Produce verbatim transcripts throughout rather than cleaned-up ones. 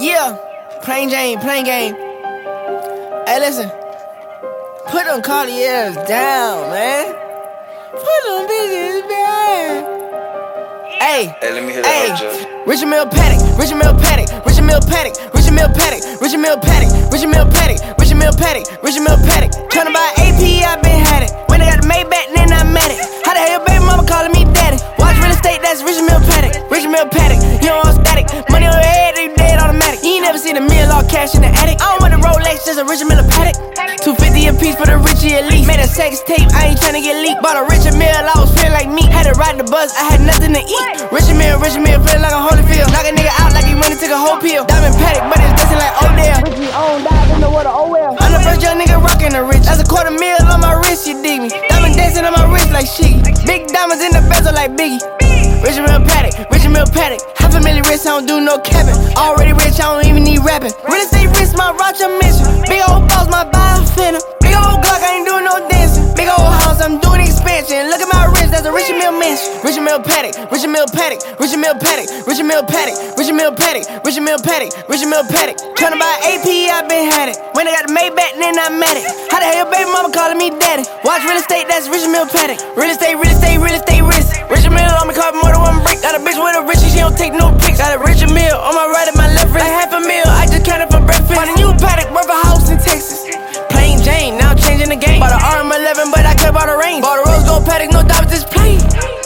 Yeah, plain Jane, plain game. Hey, listen. Put them Cartiers down, man. Put them bitches down. Hey, Hey, let me hear hey, that, Jeff. Richard Mille Paddock, Richard Mille Paddock, Richard Mille Paddock, Richard Mille Paddock, Richard Mille Paddock, Richard Mille Paddock, Richard Mille Paddock, Richard Mille Paddock. Tryna buy A P, I been had it. When I got the Maybach, then I met it. How the hell your baby mama calling me daddy? Watch real estate, that's Richard Mille Paddock, Richard Mille Paddock. You don't want static, money on your head, they dead automatic. You ain't never seen a million dollar cash in the attic. I don't want a Rolex, just a Richard Mille Paddock. two fifty a piece for the Richie Elite. Made a sex tape, I ain't tryna get leaked. Bought a Richard Mille, I was feeling like me. Had to ride the bus, I had nothing to eat. Richard Mille, Richard Mille, feeling like a Holyfield. Knock a nigga out like he went and took a whole pill. Diamond Paddock, but it's dancing like Odell. Richie on, dive in the water, oh well. I'm the first young nigga rockin' the rich. That's a quarter mil on my wrist, you dig me. Diamond dancing on my wrist like Shiggy. Big diamonds in the bezel like Biggie. Richard Mille Paddock, Richard Mille Paddock. Half a million rich, I don't do no capping. Already rich, I don't even need rapping. Real estate rich, my Roger mission. Big old boss, my buy finna. Big old Glock, I ain't doing no dancing. Big old house, I'm doing expansion. Look at my wrist, that's a Richard Mille mansion. Richard Mille Paddock, Richard Mille Paddock, Richard Mille Paddock, Richard Mille Paddock, Richard Mille Paddock, Richard Mille Paddock, Richard Mille Paddock. Tryna buy A P, I been had it. When I got the Maybach, then I met it. How the hell your baby mama calling me daddy? Watch real estate, that's Richard Mille Paddock. Real estate, real estate, real estate risk. Richard Mille on me, call more than one brick. Got a bitch with a Richie, she don't take no pics. Got a Richard Mille on my right and my left wrist. Like half a mil, I just counted for breakfast. Bought a new Paddock, worth a house in Texas. Plain Jane, now I'm changing the game. Bought a R M eleven, but I kept out the range. Bought a rose gold Paddock, no doubt this plain.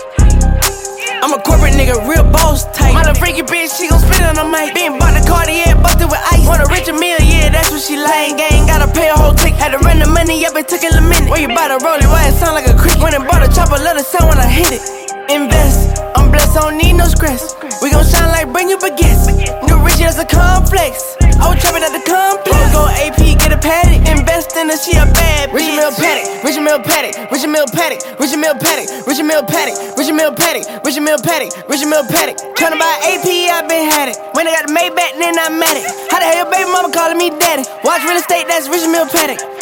I'm a corporate nigga, real boss type. My little freaky bitch, she gon' spit on the mic. Been bought the Cartier, busted with ice. Want a Richard Mille, yeah, that's what she like. Gang, gotta pay a whole tick. Had to run the money up, it took a minute. Where you buy the rollie, why it sound like a creek? When it bought a chopper, let it sound when I hit it. Invest, I'm blessed, I don't need no stress. We gon' shine like bring you baguettes. New Richie, that's a complex. I was trapping at the complex. Rose gold A P, get a paddock. Invest in her, she a bad bitch. Richard Mille Paddock, Richard Mille Paddock, Richard Mille Paddock, Richard Mille Paddock, Richard Mille Paddock, Richard Mille Paddock, Richard Mille Paddock, Richard Mille Paddock. Tryna buy A P, I been had it. When I got the Maybach, then I met it. How the hell your baby mama calling me daddy? Watch real estate, that's Richard Mille Paddock.